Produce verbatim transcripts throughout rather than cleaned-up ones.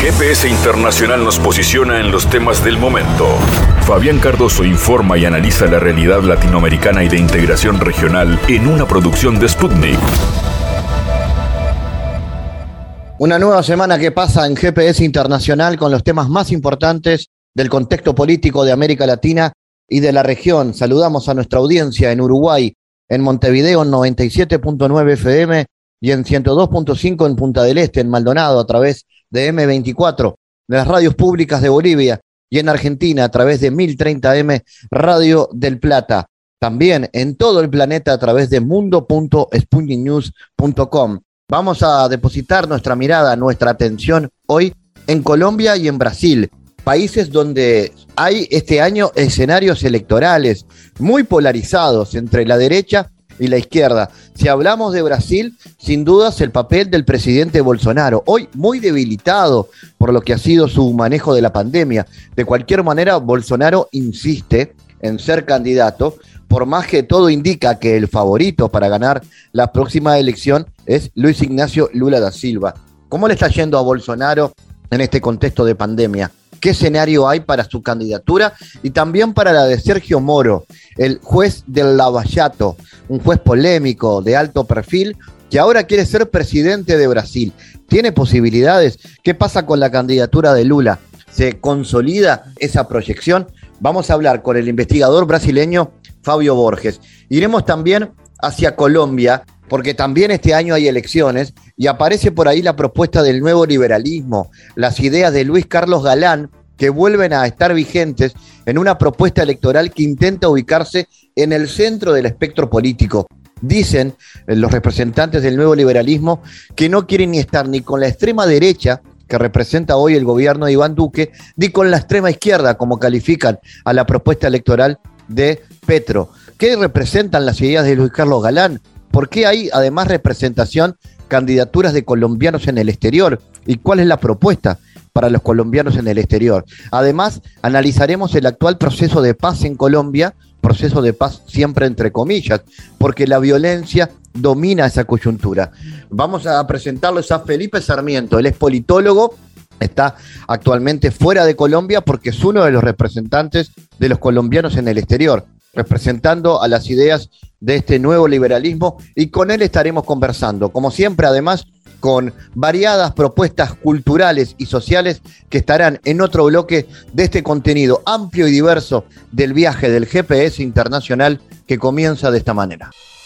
G P S Internacional nos posiciona en los temas del momento. Fabián Cardoso informa y analiza la realidad latinoamericana y de integración regional en una producción de Sputnik. Una nueva semana que pasa en G P S Internacional con los temas más importantes del contexto político de América Latina y de la región. Saludamos a nuestra audiencia en Uruguay, en Montevideo en noventa y siete punto nueve F M y en ciento dos punto cinco en Punta del Este, en Maldonado, a través de eme veinticuatro, de las radios públicas de Bolivia, y en Argentina a través de mil treinta eme Radio del Plata. También en todo el planeta a través de mundo punto sputnik news punto com. Vamos a depositar nuestra mirada, nuestra atención hoy en Colombia y en Brasil, países donde hay este año escenarios electorales muy polarizados entre la derecha y la izquierda. Si hablamos de Brasil, sin dudas el papel del presidente Bolsonaro, hoy muy debilitado por lo que ha sido su manejo de la pandemia. De cualquier manera, Bolsonaro insiste en ser candidato, por más que todo indica que el favorito para ganar la próxima elección es Luis Ignacio Lula da Silva. ¿Cómo le está yendo a Bolsonaro en este contexto de pandemia? ¿Qué escenario hay para su candidatura y también para la de Sergio Moro, el juez del Lava Jato, un juez polémico de alto perfil que ahora quiere ser presidente de Brasil? ¿Tiene posibilidades? ¿Qué pasa con la candidatura de Lula? ¿Se consolida esa proyección? Vamos a hablar con el investigador brasileño Fabio Borges. Iremos también hacia Colombia, porque también este año hay elecciones y aparece por ahí la propuesta del nuevo liberalismo, las ideas de Luis Carlos Galán, que vuelven a estar vigentes en una propuesta electoral que intenta ubicarse en el centro del espectro político. Dicen los representantes del nuevo liberalismo que no quieren ni estar ni con la extrema derecha, que representa hoy el gobierno de Iván Duque, ni con la extrema izquierda, como califican a la propuesta electoral de Petro. ¿Qué representan las ideas de Luis Carlos Galán? ¿Por qué hay además representación, candidaturas de colombianos en el exterior? ¿Y cuál es la propuesta para los colombianos en el exterior? Además, analizaremos el actual proceso de paz en Colombia, proceso de paz siempre entre comillas, porque la violencia domina esa coyuntura. Vamos a presentarles a Felipe Sarmiento, él es politólogo, está actualmente fuera de Colombia porque es uno de los representantes de los colombianos en el exterior, representando a las ideas de este nuevo liberalismo, y con él estaremos conversando, como siempre, además, con variadas propuestas culturales y sociales que estarán en otro bloque de este contenido amplio y diverso del viaje del G P S Internacional, que comienza de esta manera.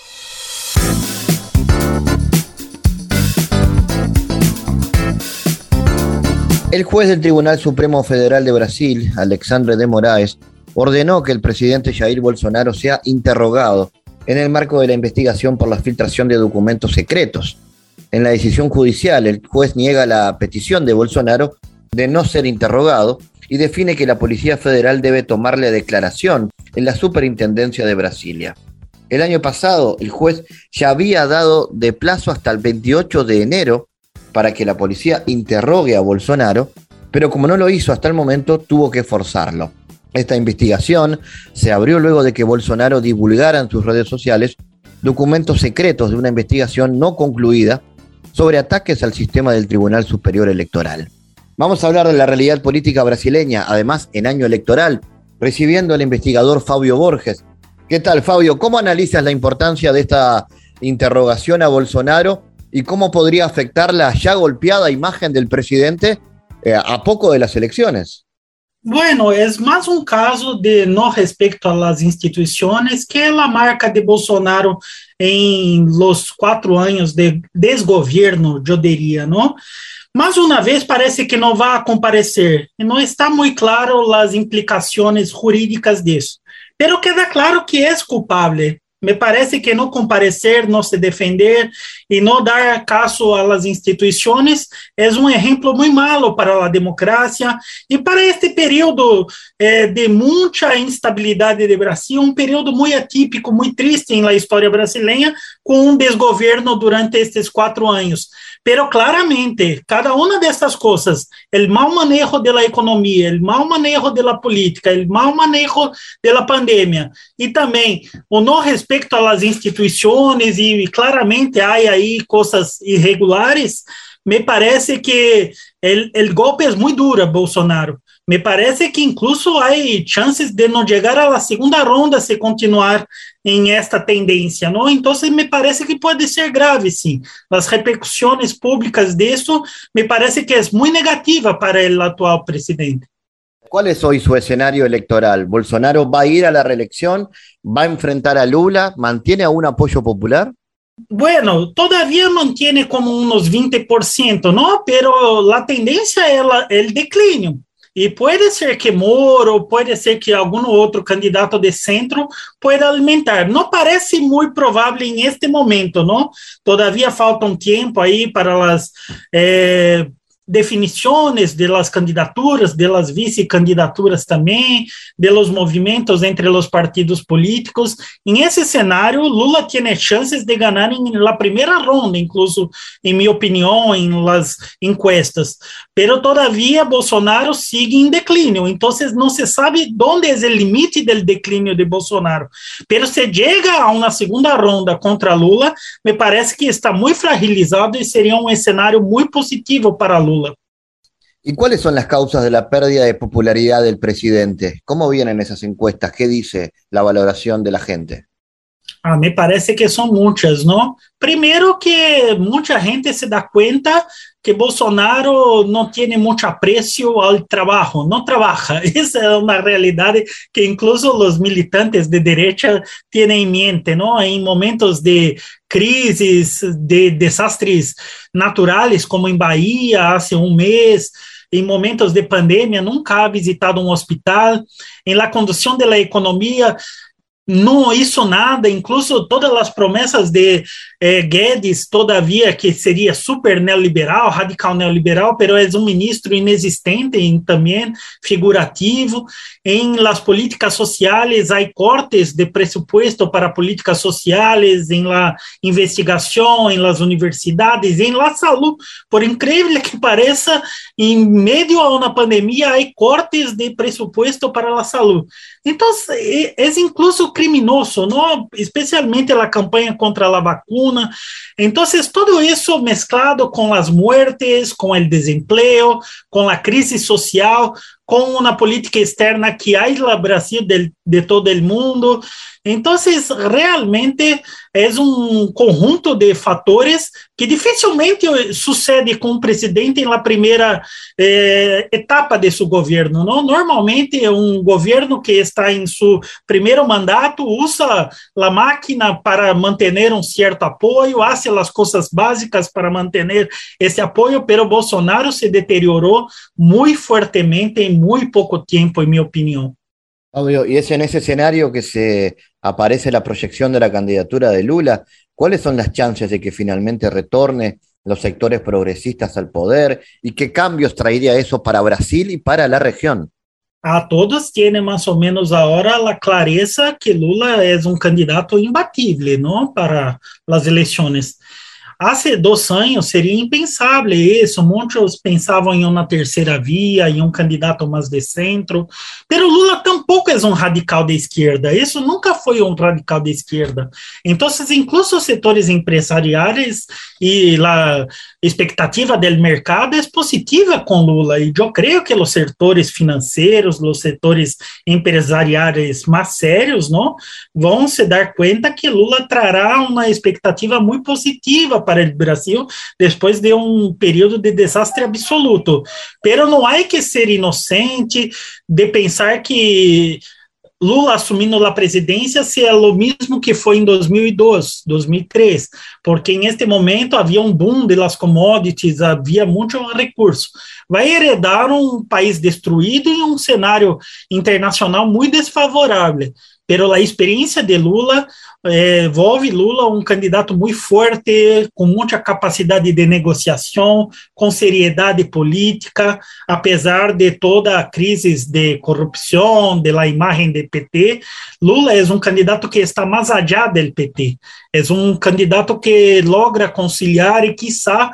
El juez del Tribunal Supremo Federal de Brasil, Alexandre de Moraes, ordenó que el presidente Jair Bolsonaro sea interrogado en el marco de la investigación por la filtración de documentos secretos. En la decisión judicial, el juez niega la petición de Bolsonaro de no ser interrogado y define que la Policía Federal debe tomarle declaración en la Superintendencia de Brasilia. El año pasado, el juez ya había dado de plazo hasta el veintiocho de enero para que la policía interrogue a Bolsonaro, pero como no lo hizo hasta el momento, tuvo que forzarlo. Esta investigación se abrió luego de que Bolsonaro divulgara en sus redes sociales documentos secretos de una investigación no concluida sobre ataques al sistema del Tribunal Superior Electoral. Vamos a hablar de la realidad política brasileña, además en año electoral, recibiendo al investigador Fabio Borges. ¿Qué tal, Fabio? ¿Cómo analizas la importancia de esta interrogación a Bolsonaro y cómo podría afectar la ya golpeada imagen del presidente eh, a poco de las elecciones? Bueno, é mais um caso de não respeito às instituições que é a marca de Bolsonaro em los quatro anos de desgoverno, eu diria, não? Mais uma vez parece que não vai comparecer e não está muito claro as implicações jurídicas disso. Pero queda claro que é culpável. Me parece que não comparecer, não se defender e não dar caso às instituições é um exemplo muito malo para a democracia e para este período eh, de muita instabilidade do Brasil, um período muito atípico, muito triste na história brasileira, com um desgoverno durante estes quatro anos. Pero claramente, cada uma dessas coisas, o mau manejo da economia, o mau manejo da política, o mau manejo da pandemia e também o não respeito às instituições e claramente há aí coisas irregulares, me parece que o golpe é muito duro a Bolsonaro. Me parece que incluso há chances de não chegar à segunda ronda se continuar em esta tendência, não? Então, me parece que pode ser grave, sim. As repercussões públicas disso me parece que é muito negativa para o atual presidente. ¿Cuál es hoy su escenario electoral? ¿Bolsonaro va a ir a la reelección? ¿Va a enfrentar a Lula? ¿Mantiene aún apoyo popular? Bueno, todavía mantiene como unos veinte por ciento, ¿no? Pero la tendencia es la, el declínio. E pode ser que Moro, pode ser que algum outro candidato de centro pueda alimentar. Não parece muito provável em este momento, não? Todavia falta um tempo aí para as eh, definições de las candidaturas, de las vice-candidaturas também, de los movimentos entre os partidos políticos. Em esse cenário, Lula tem chances de ganhar em la primeira ronda, incluso, em minha opinião, em las encuestas. Pero todavia Bolsonaro sigue em declínio, então não se sabe onde é o limite do declínio de Bolsonaro. Pero se chega a uma segunda ronda contra Lula, me parece que está muito fragilizado e seria um cenário muito positivo para Lula. ¿Y cuáles son las causas de la pérdida de popularidad del presidente? ¿Cómo vienen esas encuestas? ¿Qué dice la valoración de la gente? Ah, me parece que são muitas, não? Primeiro que muita gente se dá conta que Bolsonaro não tem muito apreço ao trabalho, não trabalha. Essa é uma realidade que incluso os militantes de direita têm em mente, não? Em momentos de crises, de desastres naturais, como em Bahia, há um mês, em momentos de pandemia, nunca ha visitado um hospital, em la condução da economia, não hizo nada, incluso todas as promessas de eh, Guedes, todavia, que seria super neoliberal, radical neoliberal, pero é um ministro inexistente e também figurativo. Em las políticas sociais, há cortes de presupuesto para políticas sociais, em la investigação, em las universidades, em la salud. Por incrível que pareça, em meio a uma pandemia, há cortes de presupuesto para a saúde. Então, é, é incluso criminoso, não? Especialmente a campanha contra a vacuna. Então, tudo isso mesclado com as mortes, com o desemprego, com a crise social, com uma política externa que aísla o Brasil de, de todo o mundo. Então, realmente é um conjunto de fatores que dificilmente sucede com o presidente na primeira eh, etapa de seu governo, não? Normalmente, um governo que está em seu primeiro mandato usa a máquina para manter um certo apoio, faz as coisas básicas para manter esse apoio, pero Bolsonaro se deteriorou muito fortemente em muito pouco tempo, em minha opinião. Obvio, y es en ese escenario que se aparece la proyección de la candidatura de Lula. ¿Cuáles son las chances de que finalmente retorne los sectores progresistas al poder? ¿Y qué cambios traería eso para Brasil y para la región? A todos tienen más o menos ahora la clareza que Lula es un candidato imbatible, ¿no? Para las elecciones. Hace dois anos seria impensável isso, muitos pensavam em uma terceira via, em um candidato mais de centro, pero Lula tampouco é um radical de esquerda, isso nunca foi um radical de esquerda. Então, incluso os setores empresariais e a expectativa do mercado é positiva com Lula, e eu creio que os setores financeiros, os setores empresariais mais sérios, não, vão se dar conta que Lula trará uma expectativa muito positiva para o Brasil, depois de um período de desastre absoluto. Pero não há que ser inocente de pensar que Lula assumindo a presidência se é o mesmo que foi em dois mil e dois, dois mil e três, porque em este momento havia um boom de las commodities, havia muito recurso. Vai heredar um país destruído em um cenário internacional muito desfavorável. Pero a experiência de Lula eh, volve Lula um candidato muito forte, com muita capacidade de negociação, com seriedade política, apesar de toda a crise de corrupção, de la imagem do P T. Lula é um candidato que está mais allá do P T. É um candidato que logra conciliar e, quizá,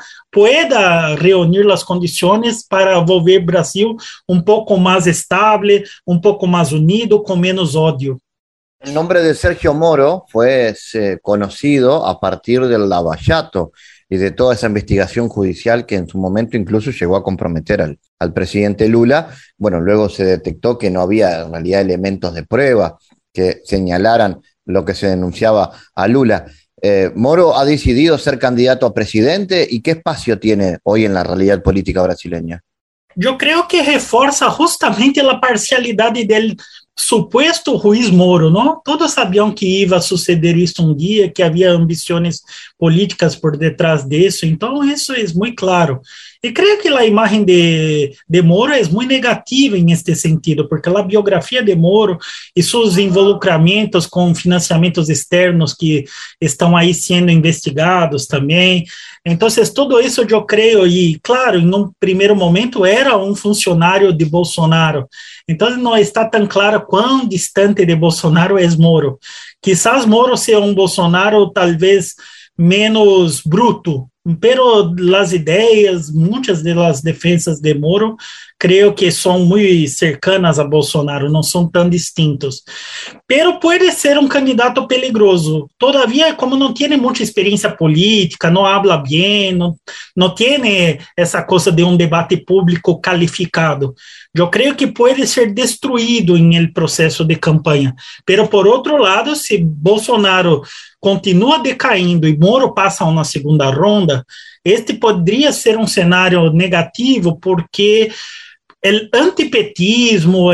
pueda reunir as condições para volver o Brasil um pouco mais estável, um pouco mais unido, com menos ódio. El nombre de Sergio Moro fue eh, conocido a partir del Lava Jato. y de toda esa investigación judicial que en su momento incluso llegó a comprometer al, al presidente Lula. Bueno, luego se detectó que no había en realidad elementos de prueba que señalaran lo que se denunciaba a Lula. Eh, Moro ha decidido ser candidato a presidente, ¿y qué espacio tiene hoy en la realidad política brasileña? Yo creo que reforza justamente la parcialidad del supuesto juiz Moro, ¿no? Todos sabían que iba a suceder esto un día, que había ambiciones políticas por detrás de eso, entonces eso es muy claro. Y creo que la imagen de, de Moro es muy negativa en este sentido, porque la biografía de Moro y sus involucramientos con financiamientos externos que están ahí siendo investigados también. Entonces, todo eso yo creo, y claro, en un primer momento era un funcionario de Bolsonaro, entonces no está tan claro cuán distante de Bolsonaro es Moro. Quizás Moro sea un Bolsonaro tal vez menos bruto, pero las ideas, muchas de las defensas de Moro, creo que son muy cercanas a Bolsonaro, no son tan distintos. Pero puede ser un candidato peligroso. Todavía, como no tiene mucha experiencia política, no habla bien, no, no tiene esa cosa de un debate público calificado. Yo creo que puede ser destruido en el proceso de campaña. Pero, por otro lado, si Bolsonaro continua decaindo e Moro passa a uma segunda ronda, este poderia ser um cenário negativo, porque o antipetismo, o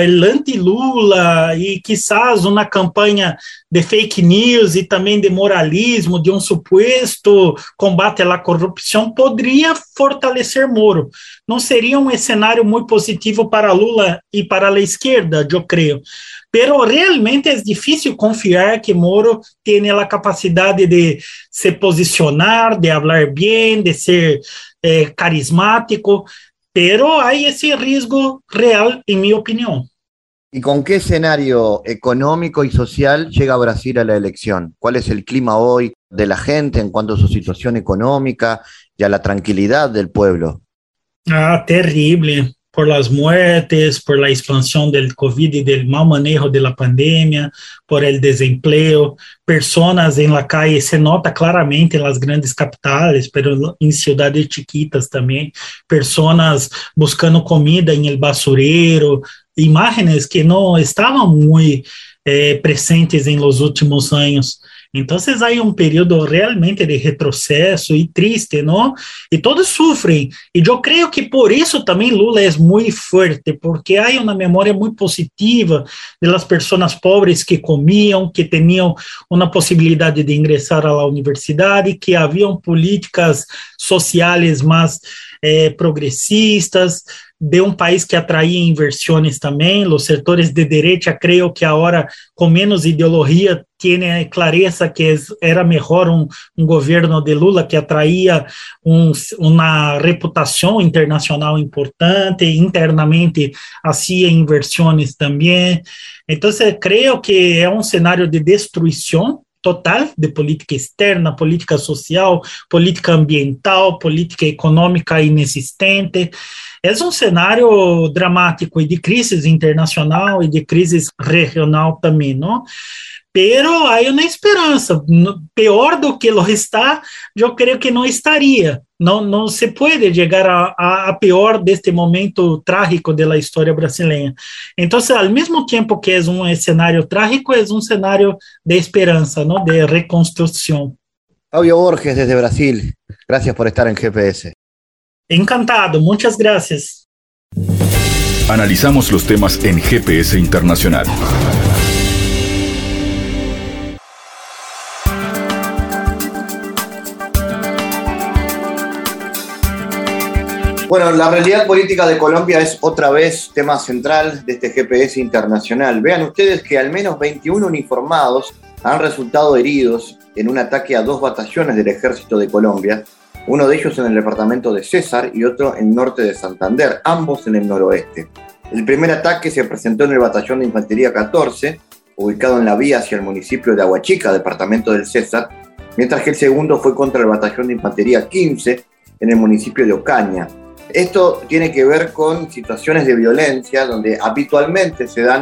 anti-Lula e quizás uma campanha de fake news e também de moralismo, de um suposto combate à corrupção, poderia fortalecer Moro. Não seria um cenário muito positivo para Lula e para a esquerda, eu creio. Pero realmente é difícil confiar que Moro tenha a capacidade de se posicionar, de falar bem, de ser eh, carismático, pero há esse risco real, em minha opinião. ¿Y con qué escenario económico y social llega Brasil a la elección? ¿Cuál es el clima hoy de la gente en cuanto a su situación económica y a la tranquilidad del pueblo? Ah, terrible. Por las muertes, por la expansión del COVID y del mal manejo de la pandemia, por el desempleo, personas en la calle, se nota claramente en las grandes capitales, pero en ciudades chiquitas también, personas buscando comida en el basurero, imágenes que no estaban muy eh, presentes en los últimos años. Entonces hay un periodo realmente de retroceso y triste, ¿no? Y todos sufren. Y yo creo que por eso también Lula es muy fuerte, porque hay una memoria muy positiva de las personas pobres que comían, que tenían una posibilidad de ingresar a la universidad y que habían políticas sociales más eh, progresistas, de um país que atraía inversões também. Os setores de direita, creio que agora, com menos ideologia, têm clareza que era melhor um, um governo de Lula que atraía um, uma reputação internacional importante, internamente hacía inversões também. Então, creio que é um cenário de destruição total de política externa, política social, política ambiental, política econômica inexistente. É um cenário dramático e de crise internacional e de crise regional também, não? Pero há uma esperança. Pior do que lo está, eu creio que não estaria. Não, não se pode chegar a, a, a pior deste momento trágico da história brasileira. Então, ao mesmo tempo que é um cenário trágico, é um cenário de esperança, não? De reconstrução. Fabio Borges, desde Brasil. Gracias por estar en G P S. Encantado, muchas gracias. Analizamos los temas en G P S Internacional. Bueno, la realidad política de Colombia es otra vez tema central de este G P S Internacional. Vean ustedes que al menos veintiún uniformados han resultado heridos en un ataque a dos batallones del Ejército de Colombia, uno de ellos en el departamento de César y otro en el norte de Santander, ambos en el noroeste. El primer ataque se presentó en el batallón de Infantería catorce, ubicado en la vía hacia el municipio de Aguachica, departamento del César, mientras que el segundo fue contra el batallón de Infantería quince, en el municipio de Ocaña. Esto tiene que ver con situaciones de violencia donde habitualmente se dan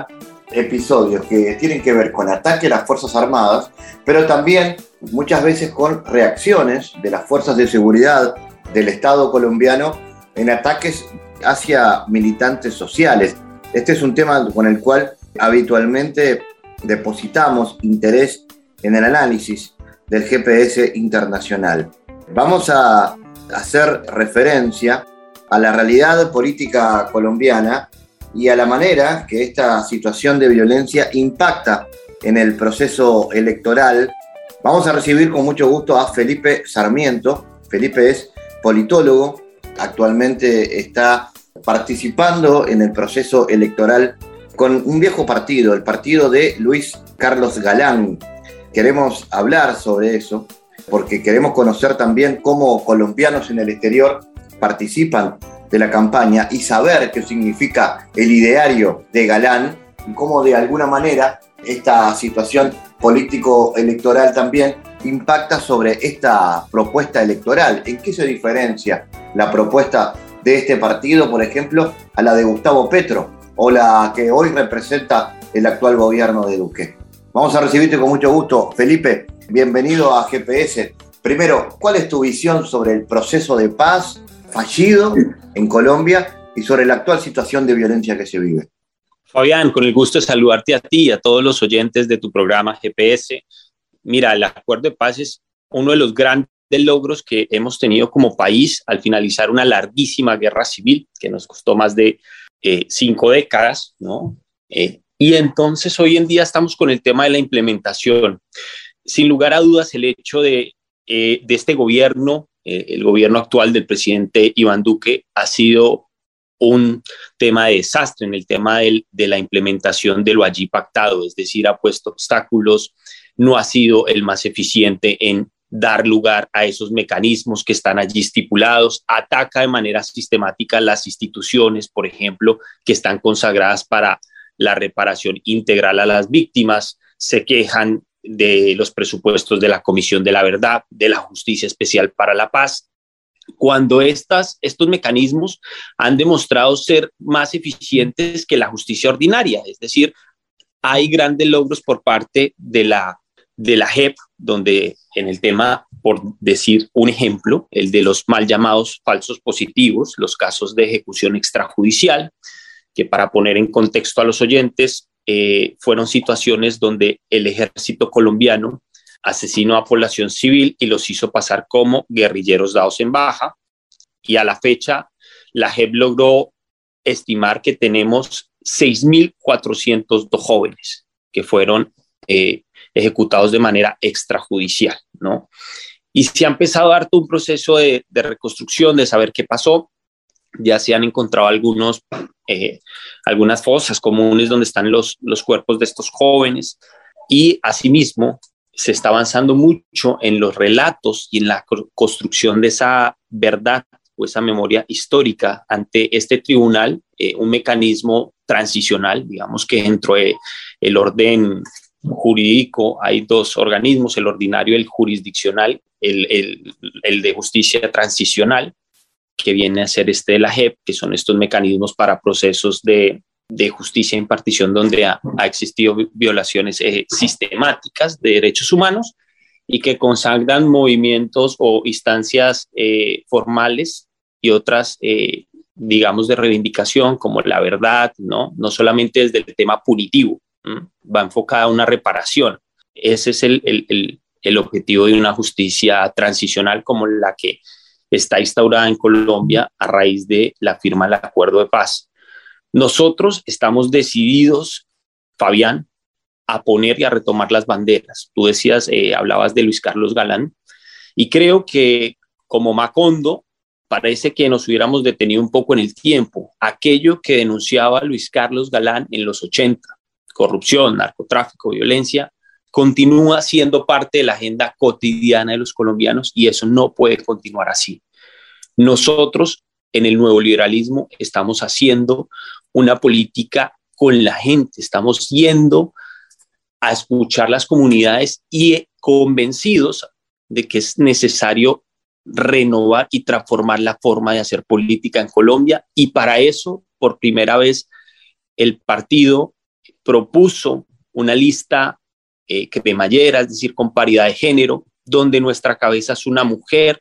episodios que tienen que ver con ataque a las Fuerzas Armadas, pero también muchas veces con reacciones de las fuerzas de seguridad del Estado colombiano en ataques hacia militantes sociales. Este es un tema con el cual habitualmente depositamos interés en el análisis del G P S internacional. Vamos a hacer referencia a la realidad política colombiana y a la manera que esta situación de violencia impacta en el proceso electoral. Vamos a recibir con mucho gusto a Felipe Sarmiento. Felipe es politólogo, actualmente está participando en el proceso electoral con un viejo partido, el partido de Luis Carlos Galán. Queremos hablar sobre eso porque queremos conocer también cómo colombianos en el exterior participan de la campaña y saber qué significa el ideario de Galán y cómo de alguna manera esta situación político-electoral también impacta sobre esta propuesta electoral. ¿En qué se diferencia la propuesta de este partido, por ejemplo, a la de Gustavo Petro o la que hoy representa el actual gobierno de Duque? Vamos a recibirte con mucho gusto. Felipe, bienvenido a G P S. Primero, ¿cuál es tu visión sobre el proceso de paz fallido en Colombia y sobre la actual situación de violencia que se vive? Fabián, con el gusto de saludarte a ti y a todos los oyentes de tu programa G P S. Mira, el acuerdo de paz es uno de los grandes logros que hemos tenido como país al finalizar una larguísima guerra civil que nos costó más de eh, cinco décadas, ¿no? Eh, y entonces hoy en día estamos con el tema de la implementación. Sin lugar a dudas, el hecho de, eh, de este gobierno, eh, el gobierno actual del presidente Iván Duque, ha sido un tema de desastre en el tema del, de la implementación de lo allí pactado, es decir, ha puesto obstáculos, no ha sido el más eficiente en dar lugar a esos mecanismos que están allí estipulados, ataca de manera sistemática las instituciones, por ejemplo, que están consagradas para la reparación integral a las víctimas, se quejan de los presupuestos de la Comisión de la Verdad, de la Justicia Especial para la Paz, cuando estas, estos mecanismos han demostrado ser más eficientes que la justicia ordinaria. Es decir, hay grandes logros por parte de la, de la J E P, donde en el tema, por decir un ejemplo, el de los mal llamados falsos positivos, los casos de ejecución extrajudicial, que para poner en contexto a los oyentes, eh, fueron situaciones donde el ejército colombiano asesinó a población civil y los hizo pasar como guerrilleros dados en baja. Y a la fecha, la J E P logró estimar que tenemos seis mil cuatrocientos dos jóvenes que fueron eh, ejecutados de manera extrajudicial, ¿no? Y se ha empezado a dar todo un proceso de, de reconstrucción, de saber qué pasó. Ya se han encontrado algunos, eh, algunas fosas comunes donde están los, los cuerpos de estos jóvenes y asimismo se está avanzando mucho en los relatos y en la construcción de esa verdad o esa memoria histórica ante este tribunal, eh, un mecanismo transicional, digamos que dentro del orden jurídico hay dos organismos, el ordinario y el jurisdiccional, el, el, el de justicia transicional, que viene a ser este de la J E P, que son estos mecanismos para procesos de, de justicia e impartición donde ha, ha existido violaciones eh, sistemáticas de derechos humanos y que consagran movimientos o instancias eh, formales y otras, eh, digamos, de reivindicación como la verdad, ¿no? No solamente desde el tema punitivo, ¿m? Va enfocada a una reparación. Ese es el, el, el, el objetivo de una justicia transicional como la que está instaurada en Colombia a raíz de la firma del acuerdo de paz. Nosotros estamos decididos, Fabián, a poner y a retomar las banderas. Tú decías, eh, hablabas de Luis Carlos Galán, y creo que como Macondo, parece que nos hubiéramos detenido un poco en el tiempo. Aquello que denunciaba Luis Carlos Galán en los ochenta, corrupción, narcotráfico, violencia, continúa siendo parte de la agenda cotidiana de los colombianos y eso no puede continuar así. Nosotros en el nuevo liberalismo estamos haciendo una política con la gente, estamos yendo a escuchar las comunidades y convencidos de que es necesario renovar y transformar la forma de hacer política en Colombia y para eso, por primera vez, el partido propuso una lista eh, cremallera, es decir, con paridad de género, donde nuestra cabeza es una mujer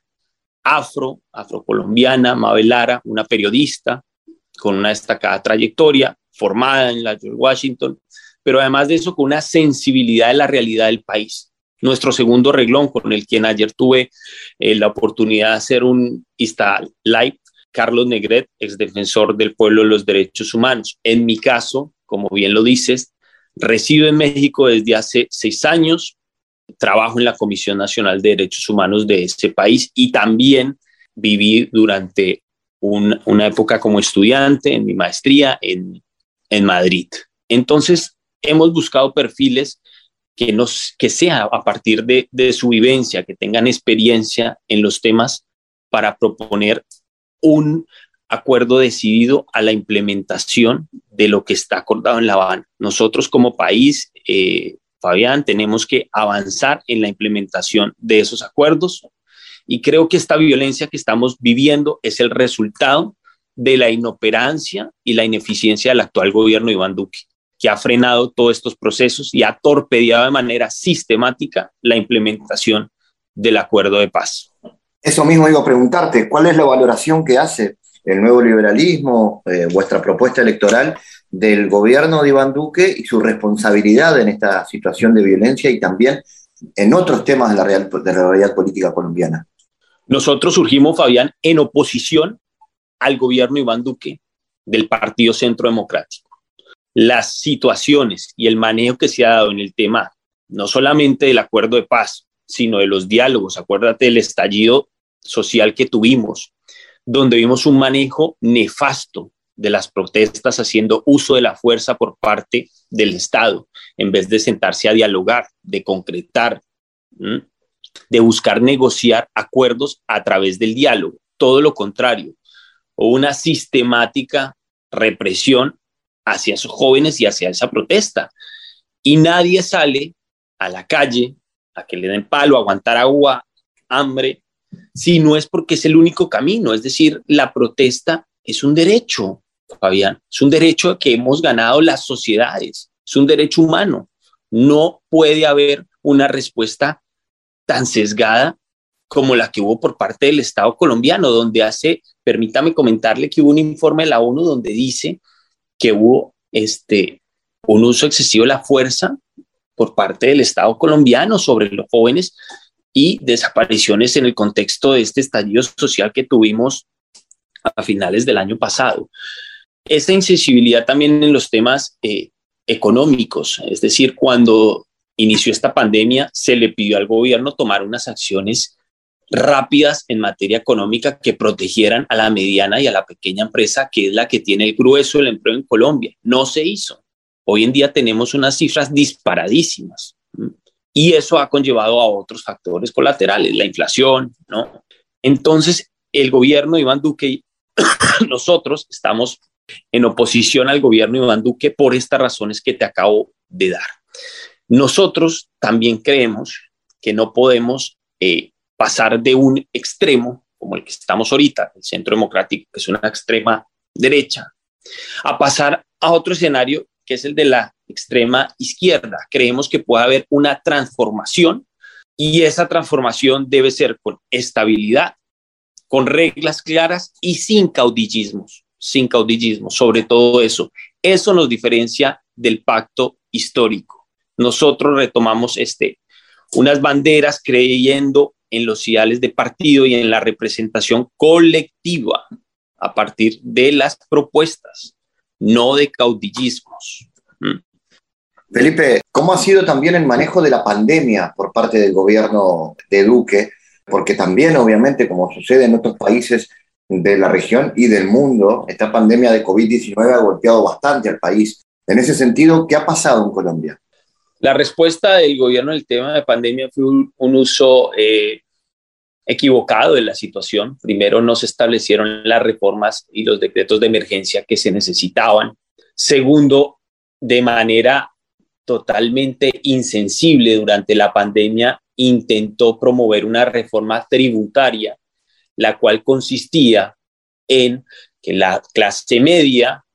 afro, afrocolombiana, Mabel Lara, una periodista con una destacada trayectoria, formada en la George Washington, pero además de eso con una sensibilidad de la realidad del país. Nuestro segundo reglón, con el quien ayer tuve eh, la oportunidad de hacer un Insta Live, Carlos Negret, exdefensor del pueblo de los derechos humanos. En mi caso, como bien lo dices, resido en México desde hace seis años, trabajo en la Comisión Nacional de Derechos Humanos de ese país y también viví durante un, una época como estudiante en mi maestría en, en Madrid. Entonces, hemos buscado perfiles que, nos, que sea a partir de, de su vivencia, que tengan experiencia en los temas para proponer un acuerdo decidido a la implementación de lo que está acordado en La Habana. Nosotros como país, eh, Fabián, tenemos que avanzar en la implementación de esos acuerdos y creo que esta violencia que estamos viviendo es el resultado de la inoperancia y la ineficiencia del actual gobierno de Iván Duque, que ha frenado todos estos procesos y ha torpedeado de manera sistemática la implementación del acuerdo de paz. Eso mismo iba a preguntarte, ¿cuál es la valoración que hace el nuevo liberalismo, eh, vuestra propuesta electoral del gobierno de Iván Duque y su responsabilidad en esta situación de violencia y también en otros temas de la, real, de la realidad política colombiana? Nosotros surgimos, Fabián, en oposición al gobierno de Iván Duque del Partido Centro Democrático. Las situaciones y el manejo que se ha dado en el tema, no solamente del acuerdo de paz, sino de los diálogos, acuérdate del estallido social que tuvimos, donde vimos un manejo nefasto de las protestas haciendo uso de la fuerza por parte del Estado, en vez de sentarse a dialogar, de concretar, ¿m? de buscar negociar acuerdos a través del diálogo. Todo lo contrario, hubo una sistemática represión hacia esos jóvenes y hacia esa protesta. Y nadie sale a la calle a que le den palo, a aguantar agua, hambre, si no es porque es el único camino. Es decir, la protesta es un derecho, Fabián, es un derecho que hemos ganado las sociedades, es un derecho humano. No puede haber una respuesta tan sesgada como la que hubo por parte del Estado colombiano, donde hace, permítame comentarle que hubo un informe de la ONU donde dice que hubo este, un uso excesivo de la fuerza por parte del Estado colombiano sobre los jóvenes y desapariciones en el contexto de este estallido social que tuvimos a finales del año pasado. Esta insensibilidad también en los temas eh, económicos, es decir, cuando inició esta pandemia, se le pidió al gobierno tomar unas acciones rápidas en materia económica que protegieran a la mediana y a la pequeña empresa, que es la que tiene el grueso del empleo en Colombia. No se hizo. Hoy en día tenemos unas cifras disparadísimas y eso ha conllevado a otros factores colaterales, la inflación, ¿no? Entonces, el gobierno de Iván Duque, nosotros estamos en oposición al gobierno de Iván Duque por estas razones que te acabo de dar. Nosotros también creemos que no podemos eh, pasar de un extremo, como el que estamos ahorita, el Centro Democrático, que es una extrema derecha, a pasar a otro escenario que es el de la extrema izquierda. Creemos que puede haber una transformación y esa transformación debe ser con estabilidad, con reglas claras y sin caudillismos, sin caudillismos, sobre todo eso. Eso nos diferencia del pacto histórico. Nosotros retomamos este, unas banderas creyendo en los ideales de partido y en la representación colectiva a partir de las propuestas, no de caudillismos. ¿Mm? Felipe, ¿cómo ha sido también el manejo de la pandemia por parte del gobierno de Duque? Porque también, obviamente, como sucede en otros países de la región y del mundo, esta pandemia de COVID diecinueve ha golpeado bastante al país. En ese sentido, ¿qué ha pasado en Colombia? La respuesta del gobierno al tema de pandemia fue un, un uso eh, equivocado de la situación. Primero, no se establecieron las reformas y los decretos de emergencia que se necesitaban. Segundo, de manera totalmente insensible durante la pandemia, intentó promover una reforma tributaria, la cual consistía en que la clase media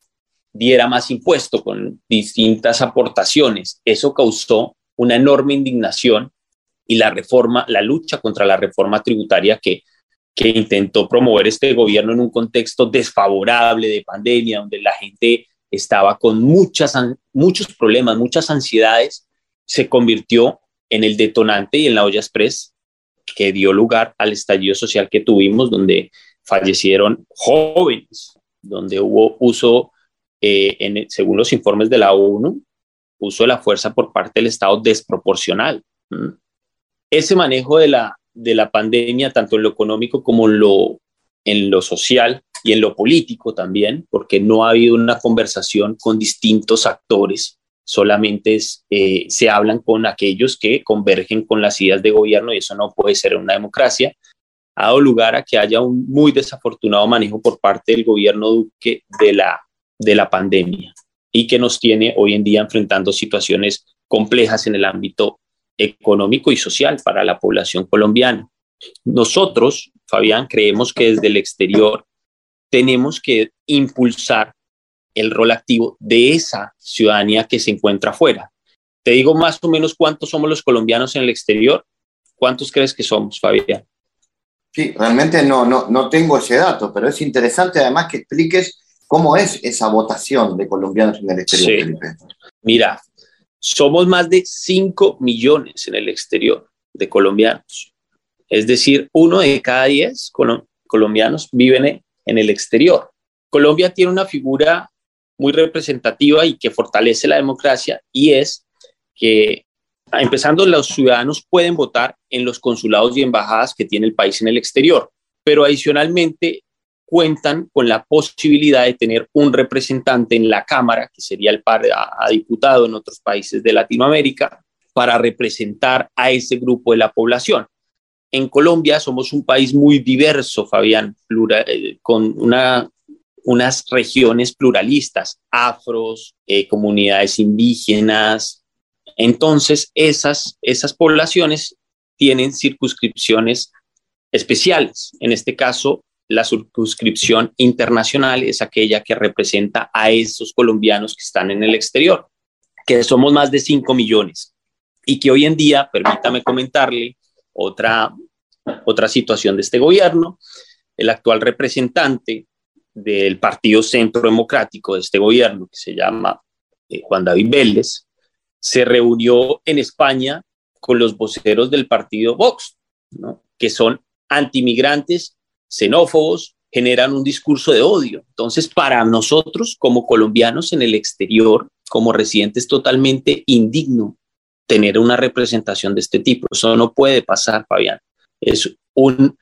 diera más impuesto con distintas aportaciones. Eso causó una enorme indignación y la reforma, la lucha contra la reforma tributaria que, que intentó promover este gobierno en un contexto desfavorable de pandemia, donde la gente estaba con muchas, muchos problemas, muchas ansiedades, se convirtió en el detonante y en la olla express que dio lugar al estallido social que tuvimos, donde fallecieron jóvenes, donde hubo uso, eh, en, según los informes de la ONU, uso de la fuerza por parte del Estado desproporcional. ¿Mm? Ese manejo de la, de la pandemia, tanto en lo económico como en lo, en lo social y en lo político también, porque no ha habido una conversación con distintos actores, solamente es, eh, se hablan con aquellos que convergen con las ideas de gobierno, y eso no puede ser en una democracia. Ha dado lugar a que haya un muy desafortunado manejo por parte del gobierno Duque de la, de la pandemia, y que nos tiene hoy en día enfrentando situaciones complejas en el ámbito económico y social para la población colombiana. Nosotros, Fabián, creemos que desde el exterior tenemos que impulsar el rol activo de esa ciudadanía que se encuentra afuera. Te digo más o menos cuántos somos los colombianos en el exterior. ¿Cuántos crees que somos, Fabián? Sí, realmente no, no, no tengo ese dato, pero es interesante además que expliques cómo es esa votación de colombianos en el exterior, sí. Felipe. Mira, somos más de cinco millones en el exterior de colombianos. Es decir, uno de cada diez colo- colombianos viven en el exterior. Colombia tiene una figura muy representativa y que fortalece la democracia, y es que, empezando, los ciudadanos pueden votar en los consulados y embajadas que tiene el país en el exterior, pero adicionalmente cuentan con la posibilidad de tener un representante en la Cámara, que sería el par a, a diputado en otros países de Latinoamérica, para representar a ese grupo de la población. En Colombia somos un país muy diverso, Fabián, plural, eh, con una, unas regiones pluralistas, afros, eh, comunidades indígenas. Entonces, esas, esas poblaciones tienen circunscripciones especiales. En este caso, la circunscripción internacional es aquella que representa a esos colombianos que están en el exterior, que somos más de cinco millones, y que hoy en día, permítame comentarle otra, otra situación de este gobierno. El actual representante del Partido Centro Democrático de este gobierno, que se llama eh, Juan David Vélez, se reunió en España con los voceros del partido Vox, ¿no?, que son antimigrantes, xenófobos, generan un discurso de odio. Entonces, para nosotros como colombianos en el exterior, como residentes, totalmente indigno tener una representación de este tipo. Eso no puede pasar, Fabián. Es un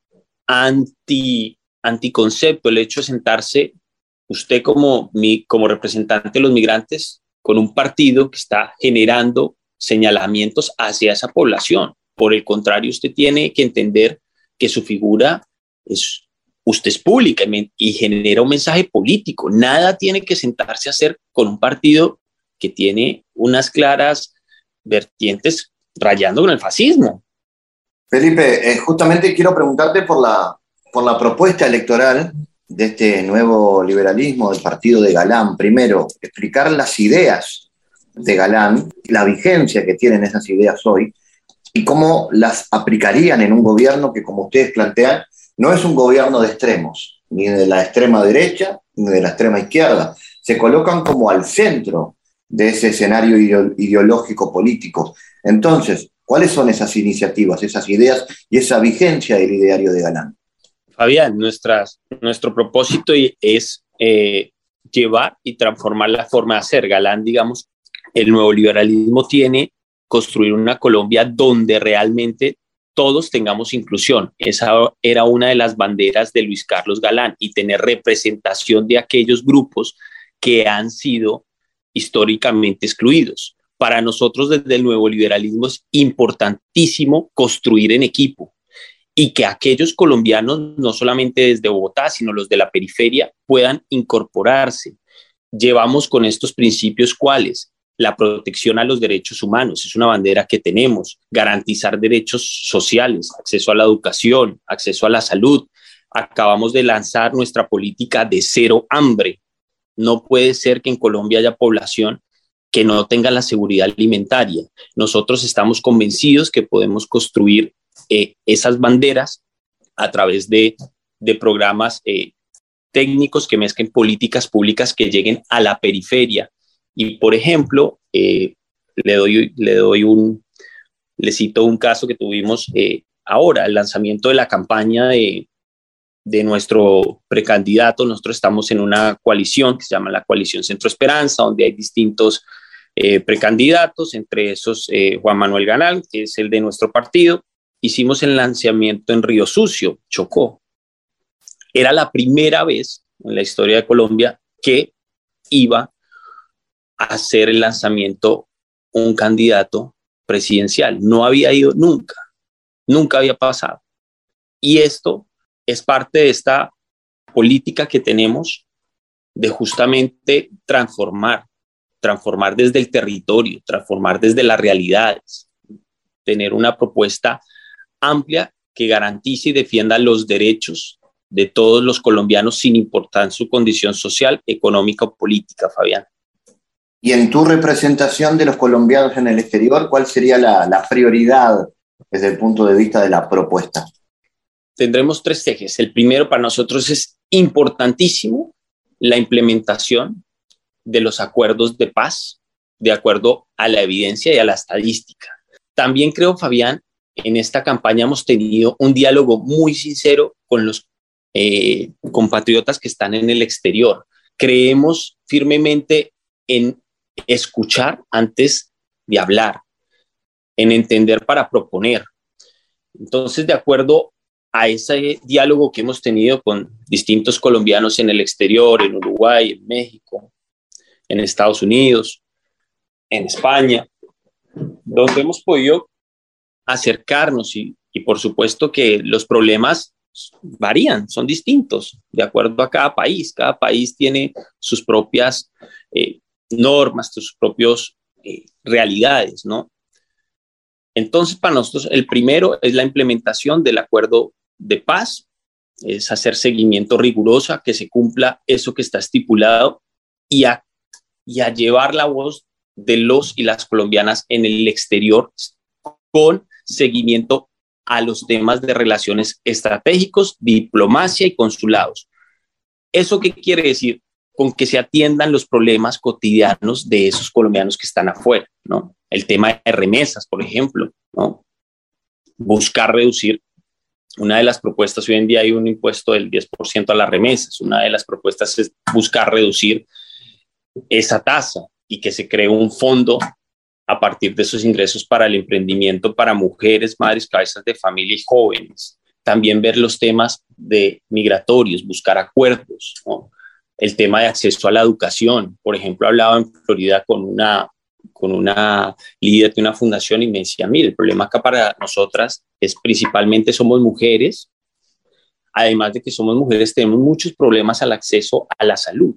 anti, anticoncepto el hecho de sentarse usted como, mi, como representante de los migrantes con un partido que está generando señalamientos hacia esa población. Por el contrario, usted tiene que entender que su figura es, usted es pública y, y genera un mensaje político. Nada tiene que sentarse a hacer con un partido que tiene unas claras vertientes rayando con el fascismo. Felipe, eh, justamente quiero preguntarte por la, por la propuesta electoral de este nuevo liberalismo del partido de Galán. Primero, explicar las ideas de Galán, la vigencia que tienen esas ideas hoy y cómo las aplicarían en un gobierno que, como ustedes plantean, no es un gobierno de extremos, ni de la extrema derecha, ni de la extrema izquierda. Se colocan como al centro de ese escenario ideológico político. Entonces, ¿cuáles son esas iniciativas, esas ideas y esa vigencia del ideario de Galán? Fabián, nuestras, nuestro propósito es eh, llevar y transformar la forma de hacer. Galán, digamos, el nuevo liberalismo tiene construir una Colombia donde realmente todos tengamos inclusión. Esa era una de las banderas de Luis Carlos Galán, y tener representación de aquellos grupos que han sido históricamente excluidos. Para nosotros desde el nuevo liberalismo es importantísimo construir en equipo, y que aquellos colombianos, no solamente desde Bogotá, sino los de la periferia, puedan incorporarse. Llevamos con estos principios, ¿cuáles? La protección a los derechos humanos, es una bandera que tenemos. Garantizar derechos sociales, acceso a la educación, acceso a la salud. Acabamos de lanzar nuestra política de cero hambre, No puede ser que en Colombia haya población que no tenga la seguridad alimentaria. Nosotros estamos convencidos que podemos construir eh, esas banderas a través de, de programas eh, técnicos que mezclen políticas públicas que lleguen a la periferia. Y, por ejemplo, eh, le doy, le doy un, le cito un caso que tuvimos eh, ahora, el lanzamiento de la campaña de, de nuestro precandidato. Nosotros estamos en una coalición que se llama la Coalición Centro Esperanza, donde hay distintos eh, precandidatos, entre esos eh, Juan Manuel Ganal, que es el de nuestro partido. Hicimos el lanzamiento en Río Sucio, Chocó. Era la primera vez en la historia de Colombia que iba a hacer el lanzamiento un candidato presidencial. No había ido nunca, nunca había pasado. Y esto es parte de esta política que tenemos de justamente transformar, transformar desde el territorio, transformar desde las realidades, tener una propuesta amplia que garantice y defienda los derechos de todos los colombianos sin importar su condición social, económica o política, Fabián. Y en tu representación de los colombianos en el exterior, ¿cuál sería la, la prioridad desde el punto de vista de la propuesta? Tendremos tres ejes. El primero para nosotros es importantísimo la implementación de los acuerdos de paz de acuerdo a la evidencia y a la estadística. También creo, Fabián, en esta campaña hemos tenido un diálogo muy sincero con los eh, compatriotas que están en el exterior. Creemos firmemente en escuchar antes de hablar, en entender para proponer. Entonces, de acuerdo a ese diálogo que hemos tenido con distintos colombianos en el exterior, en Uruguay, en México, en Estados Unidos, en España, donde hemos podido acercarnos y, y por supuesto que los problemas varían, son distintos de acuerdo a cada país. Cada país tiene sus propias eh, normas, sus propias eh, realidades, ¿no? Entonces, para nosotros, el primero es la implementación del acuerdo de paz, es hacer seguimiento riguroso a que se cumpla eso que está estipulado y a, y a llevar la voz de los y las colombianas en el exterior con seguimiento a los temas de relaciones estratégicos, diplomacia y consulados. ¿Eso qué quiere decir? Con que se atiendan los problemas cotidianos de esos colombianos que están afuera, ¿no? El tema de remesas, por ejemplo, ¿no? Buscar reducir. Una de las propuestas, hoy en día hay un impuesto del diez por ciento a las remesas. Una de las propuestas es buscar reducir esa tasa y que se cree un fondo a partir de esos ingresos para el emprendimiento para mujeres, madres, cabezas de familia y jóvenes. También ver los temas de migratorios, buscar acuerdos, ¿no? El tema de acceso a la educación. Por ejemplo, hablaba en Florida con una, con una líder de una fundación y me decía, mire, el problema acá para nosotras es principalmente somos mujeres. Además de que somos mujeres, tenemos muchos problemas al acceso a la salud.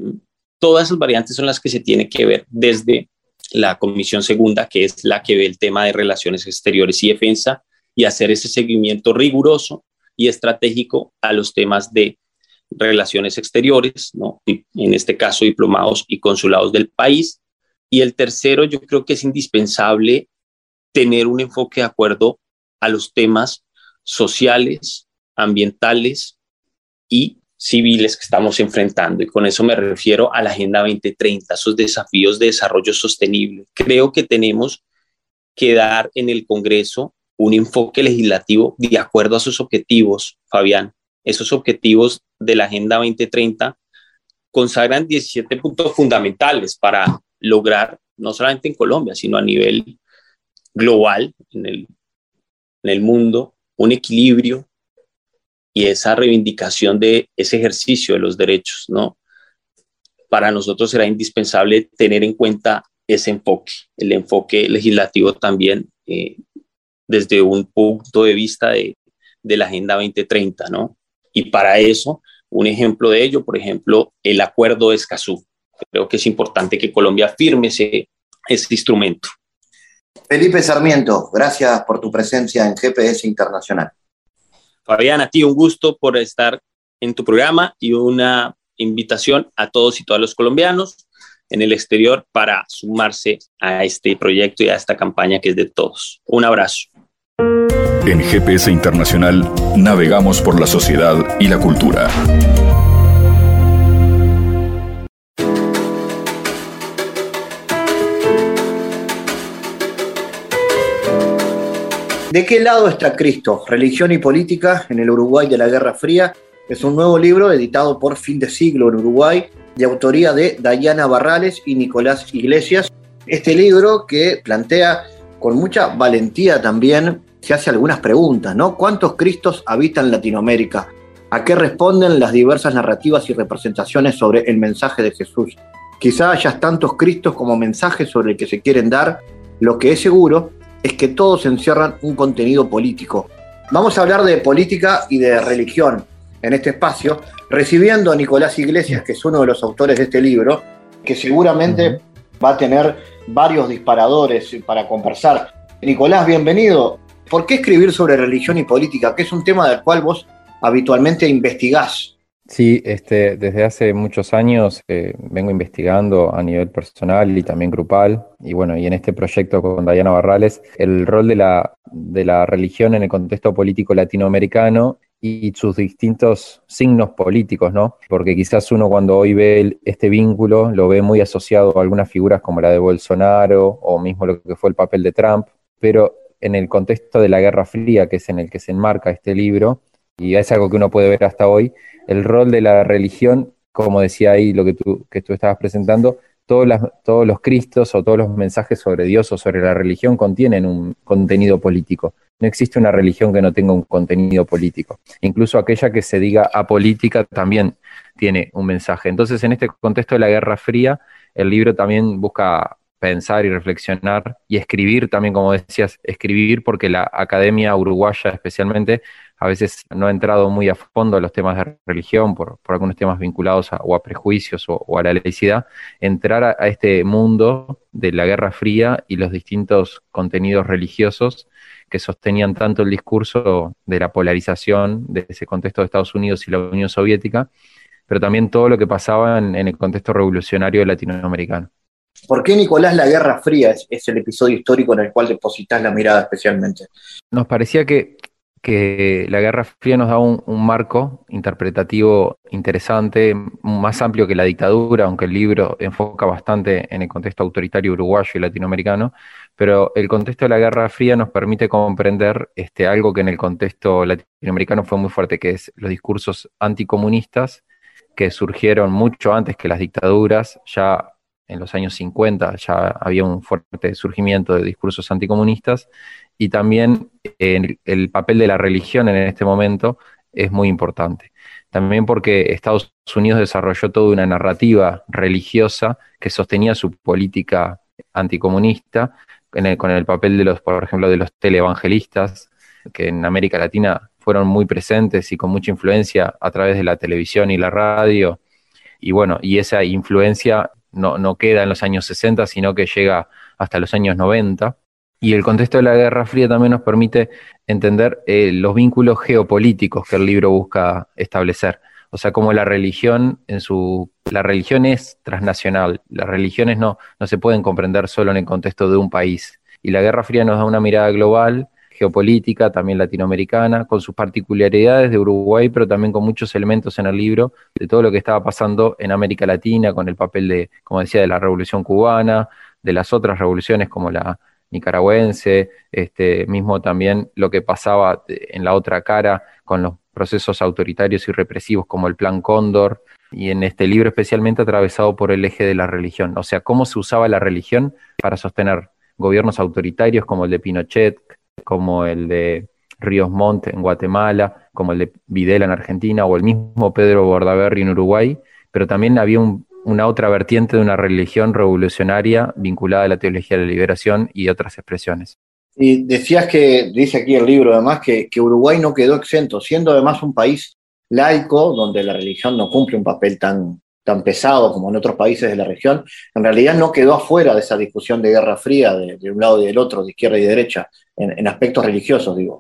Todas esas variantes son las que se tiene que ver desde la Comisión Segunda, que es la que ve el tema de relaciones exteriores y defensa, y hacer ese seguimiento riguroso y estratégico a los temas de relaciones exteriores, ¿no? En este caso diplomados y consulados del país. Y el tercero, yo creo que es indispensable tener un enfoque de acuerdo a los temas sociales, ambientales y civiles que estamos enfrentando. Y con eso me refiero a la Agenda veinte treinta, esos desafíos de desarrollo sostenible. Creo que tenemos que dar en el Congreso un enfoque legislativo de acuerdo a sus objetivos, Fabián. Esos objetivos de la Agenda veinte treinta consagran diecisiete puntos fundamentales para lograr, no solamente en Colombia, sino a nivel global, en el, en el mundo, un equilibrio y esa reivindicación de ese ejercicio de los derechos, ¿no? Para nosotros será indispensable tener en cuenta ese enfoque, el enfoque legislativo también, eh, desde un punto de vista de, de la Agenda veinte treinta, ¿no? Y para eso, un ejemplo de ello, por ejemplo, el Acuerdo de Escazú. Creo que es importante que Colombia firme ese, ese instrumento. Felipe Sarmiento, gracias por tu presencia en G P S Internacional. Fabián, a ti un gusto por estar en tu programa y una invitación a todos y todas los colombianos en el exterior para sumarse a este proyecto y a esta campaña que es de todos. Un abrazo. En G P S Internacional navegamos por la sociedad y la cultura. ¿De qué lado está Cristo? Religión y política en el Uruguay de la Guerra Fría. Es un nuevo libro editado por Fin de Siglo en Uruguay, de autoría de Dayana Barrales y Nicolás Iglesias. Este libro que plantea con mucha valentía también, se hace algunas preguntas, ¿no? ¿Cuántos Cristos habitan Latinoamérica? ¿A qué responden las diversas narrativas y representaciones sobre el mensaje de Jesús? Quizá haya tantos Cristos como mensajes sobre el que se quieren dar. Lo que es seguro es que todos encierran un contenido político. Vamos a hablar de política y de religión en este espacio, recibiendo a Nicolás Iglesias, que es uno de los autores de este libro, que seguramente uh-huh. va a tener varios disparadores para conversar. Nicolás, bienvenido. ¿Por qué escribir sobre religión y política? Que es un tema del cual vos habitualmente investigás. Sí, este, desde hace muchos años eh, vengo investigando a nivel personal y también grupal, y bueno, y en este proyecto con Dayana Barrales, el rol de la, de la religión en el contexto político latinoamericano y sus distintos signos políticos, ¿no? Porque quizás uno cuando hoy ve el, este vínculo lo ve muy asociado a algunas figuras como la de Bolsonaro o mismo lo que fue el papel de Trump, pero en el contexto de la Guerra Fría, que es en el que se enmarca este libro, y es algo que uno puede ver hasta hoy, el rol de la religión, como decía ahí lo que tú, que tú estabas presentando, todos, las, todos los cristos o todos los mensajes sobre Dios o sobre la religión contienen un contenido político. No existe una religión que no tenga un contenido político. Incluso aquella que se diga apolítica también tiene un mensaje. Entonces, en este contexto de la Guerra Fría, el libro también busca pensar y reflexionar y escribir también, como decías, escribir porque la academia uruguaya especialmente a veces no ha entrado muy a fondo a los temas de religión por, por algunos temas vinculados a, o a prejuicios o, o a la laicidad, entrar a, a este mundo de la Guerra Fría y los distintos contenidos religiosos que sostenían tanto el discurso de la polarización de ese contexto de Estados Unidos y la Unión Soviética, pero también todo lo que pasaba en, en el contexto revolucionario latinoamericano. ¿Por qué, Nicolás, la Guerra Fría es, es el episodio histórico en el cual depositas la mirada especialmente? Nos parecía que, que la Guerra Fría nos da un, un marco interpretativo interesante, más amplio que la dictadura, aunque el libro enfoca bastante en el contexto autoritario uruguayo y latinoamericano, pero el contexto de la Guerra Fría nos permite comprender este, algo que en el contexto latinoamericano fue muy fuerte, que es los discursos anticomunistas que surgieron mucho antes que las dictaduras. Ya en los años cincuenta ya había un fuerte surgimiento de discursos anticomunistas, y también el, el papel de la religión en este momento es muy importante. También porque Estados Unidos desarrolló toda una narrativa religiosa que sostenía su política anticomunista, en el, con el papel de los, por ejemplo, de los televangelistas, que en América Latina fueron muy presentes y con mucha influencia a través de la televisión y la radio. Y bueno, y esa influencia no, no queda en los años sesenta, sino que llega hasta los años noventa. Y el contexto de la Guerra Fría también nos permite entender eh, los vínculos geopolíticos que el libro busca establecer. O sea, cómo la religión en su la religión es transnacional. Las religiones no, no se pueden comprender solo en el contexto de un país. Y la Guerra Fría nos da una mirada global, geopolítica, también latinoamericana, con sus particularidades de Uruguay, pero también con muchos elementos en el libro de todo lo que estaba pasando en América Latina, con el papel de, como decía, de la Revolución Cubana, de las otras revoluciones como la nicaragüense, este, mismo también lo que pasaba en la otra cara con los procesos autoritarios y represivos como el Plan Cóndor, y en este libro especialmente atravesado por el eje de la religión, o sea, cómo se usaba la religión para sostener gobiernos autoritarios como el de Pinochet, como el de Ríos Montt en Guatemala, como el de Videla en Argentina, o el mismo Pedro Bordaberry en Uruguay, pero también había un una otra vertiente de una religión revolucionaria vinculada a la teología de la liberación y otras expresiones. Y decías que, dice aquí el libro además, que, que Uruguay no quedó exento, siendo además un país laico, donde la religión no cumple un papel tan, tan pesado como en otros países de la región, en realidad no quedó afuera de esa discusión de Guerra Fría, de, de un lado y del otro, de izquierda y derecha, en, en aspectos religiosos, digo.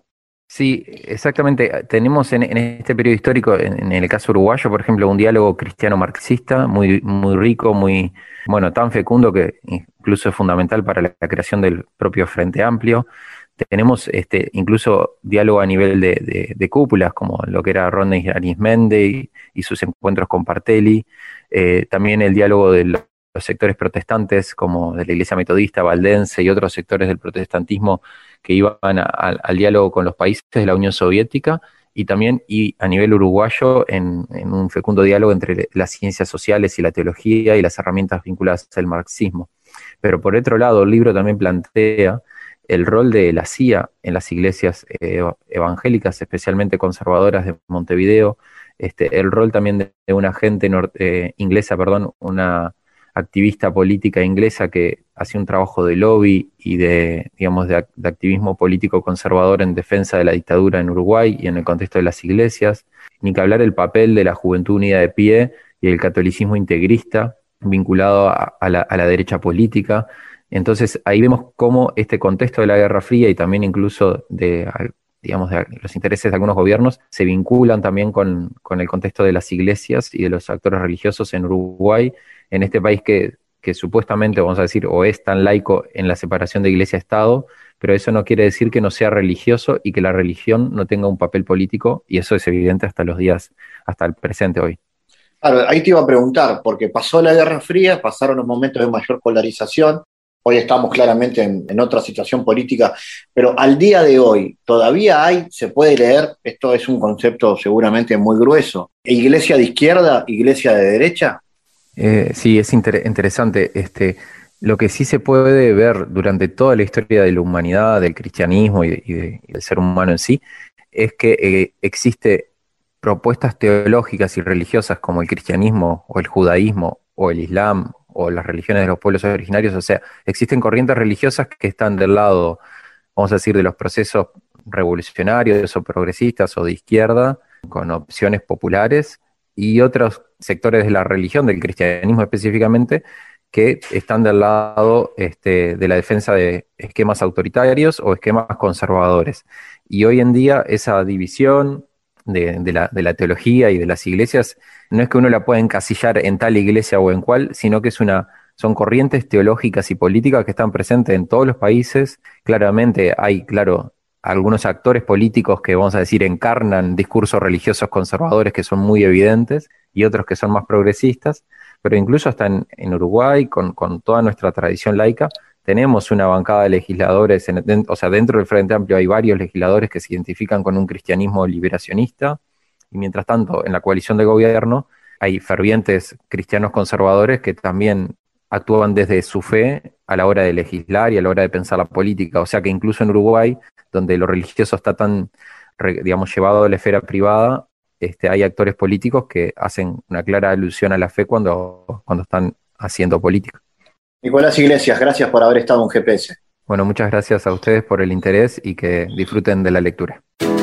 Sí, exactamente. Tenemos en, en este periodo histórico, en, en el caso uruguayo, por ejemplo, un diálogo cristiano-marxista muy, muy rico, muy, bueno, tan fecundo que incluso es fundamental para la, la creación del propio Frente Amplio. Tenemos este, incluso diálogo a nivel de, de, de cúpulas, como lo que era Rodney Arismendi y, y sus encuentros con Partelli. Eh, también el diálogo de los sectores protestantes, como de la Iglesia Metodista, Valdense y otros sectores del protestantismo que iban a, a, al diálogo con los países de la Unión Soviética, y también y a nivel uruguayo en, en un fecundo diálogo entre las ciencias sociales y la teología y las herramientas vinculadas al marxismo. Pero por otro lado, el libro también plantea el rol de la C I A en las iglesias eh, evangélicas, especialmente conservadoras de Montevideo, este, el rol también de, de una agente eh, inglesa, perdón, una activista política inglesa que hacía un trabajo de lobby y de, digamos, de, de activismo político conservador en defensa de la dictadura en Uruguay y en el contexto de las iglesias, ni que hablar el papel de la Juventud Unida de Pie y el catolicismo integrista vinculado a, a, la, a la derecha política. Entonces ahí vemos cómo este contexto de la Guerra Fría y también incluso de, digamos, de los intereses de algunos gobiernos se vinculan también con, con el contexto de las iglesias y de los actores religiosos en Uruguay, en este país que, que supuestamente, vamos a decir, o es tan laico en la separación de iglesia-estado, pero eso no quiere decir que no sea religioso y que la religión no tenga un papel político, y eso es evidente hasta los días, hasta el presente hoy. Claro, ahí te iba a preguntar, porque pasó la Guerra Fría, pasaron los momentos de mayor polarización, hoy estamos claramente en, en otra situación política, pero al día de hoy, ¿todavía hay, se puede leer, esto es un concepto seguramente muy grueso, iglesia de izquierda, iglesia de derecha? Eh, sí, es inter interesante. Este, lo que sí se puede ver durante toda la historia de la humanidad, del cristianismo y, de, y, de, y del ser humano en sí, es que eh, existe propuestas teológicas y religiosas como el cristianismo o el judaísmo o el islam o las religiones de los pueblos originarios. O sea, existen corrientes religiosas que están del lado, vamos a decir, de los procesos revolucionarios o progresistas o de izquierda, con opciones populares, y otros sectores de la religión, del cristianismo específicamente, que están del lado este, de la defensa de esquemas autoritarios o esquemas conservadores. Y hoy en día esa división de, de, la, de la teología y de las iglesias no es que uno la pueda encasillar en tal iglesia o en cual, sino que es una, son corrientes teológicas y políticas que están presentes en todos los países. Claramente hay, claro, algunos actores políticos que, vamos a decir, encarnan discursos religiosos conservadores que son muy evidentes y otros que son más progresistas, pero incluso hasta en, en Uruguay, con, con toda nuestra tradición laica, tenemos una bancada de legisladores, en, de, o sea, dentro del Frente Amplio hay varios legisladores que se identifican con un cristianismo liberacionista, y mientras tanto, en la coalición de gobierno hay fervientes cristianos conservadores que también actúan desde su fe a la hora de legislar y a la hora de pensar la política. O sea que incluso en Uruguay, donde lo religioso está tan, digamos, llevado a la esfera privada, este, hay actores políticos que hacen una clara alusión a la fe cuando, cuando están haciendo política. Nicolás Iglesias, gracias por haber estado en G P S. Bueno, muchas gracias a ustedes por el interés y que disfruten de la lectura.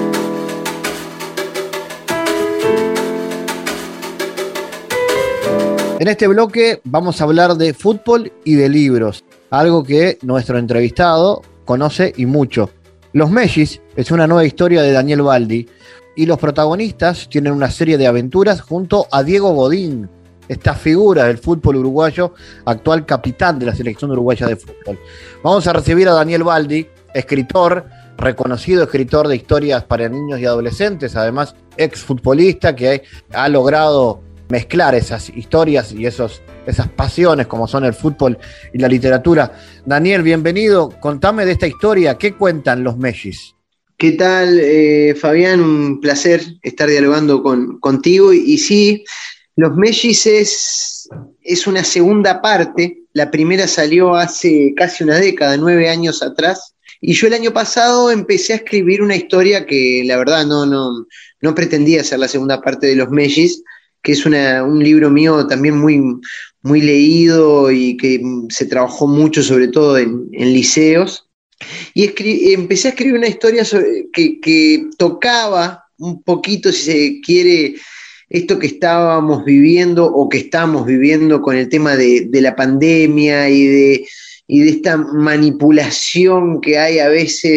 En este bloque vamos a hablar de fútbol y de libros, algo que nuestro entrevistado conoce y mucho. Los Mellis es una nueva historia de Daniel Baldi y los protagonistas tienen una serie de aventuras junto a Diego Godín, esta figura del fútbol uruguayo, actual capitán de la selección uruguaya de fútbol. Vamos a recibir a Daniel Baldi, escritor, reconocido escritor de historias para niños y adolescentes, además exfutbolista que ha logrado mezclar esas historias y esos, esas pasiones como son el fútbol y la literatura. Daniel, bienvenido. Contame de esta historia. ¿Qué cuentan los Mellis? ¿Qué tal, eh, Fabián? Un placer estar dialogando con, contigo. Y, y sí, los Mellis es, es una segunda parte. La primera salió hace casi una década, nueve años atrás. Y yo el año pasado empecé a escribir una historia que la verdad no, no, no pretendía ser la segunda parte de los Mellis, que es una, un libro mío también muy, muy leído y que se trabajó mucho, sobre todo en, en liceos. Y escri- empecé a escribir una historia sobre, que, que tocaba un poquito, si se quiere, esto que estábamos viviendo o que estamos viviendo con el tema de, de la pandemia y de, y de esta manipulación que hay a veces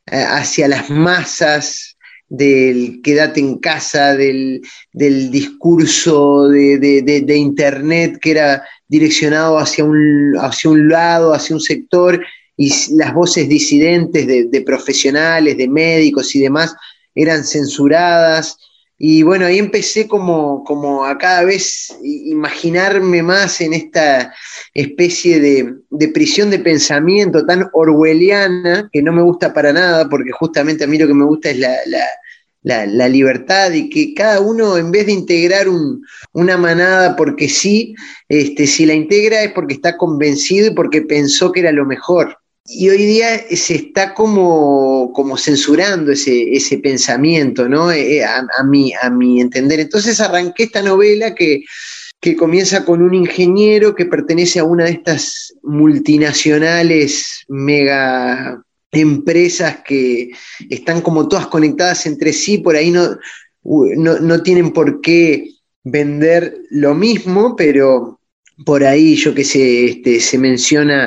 eh, hacia las masas, del quédate en casa, del, del discurso de, de, de, de Internet que era direccionado hacia un, hacia un lado, hacia un sector, y las voces disidentes de, de profesionales, de médicos y demás eran censuradas. Y bueno, ahí empecé como, como a cada vez imaginarme más en esta especie de, de prisión de pensamiento tan orwelliana, que no me gusta para nada, porque justamente a mí lo que me gusta es la, la, la, la libertad, y que cada uno, en vez de integrar un, una manada porque sí, este, si la integra es porque está convencido y porque pensó que era lo mejor. Y hoy día se está como, como censurando ese, ese pensamiento, ¿no? Eh, a, a, mi, a mi entender. Entonces arranqué esta novela que, que comienza con un ingeniero que pertenece a una de estas multinacionales mega empresas que están como todas conectadas entre sí, por ahí no, no, no tienen por qué vender lo mismo, pero por ahí, yo qué sé, este, se menciona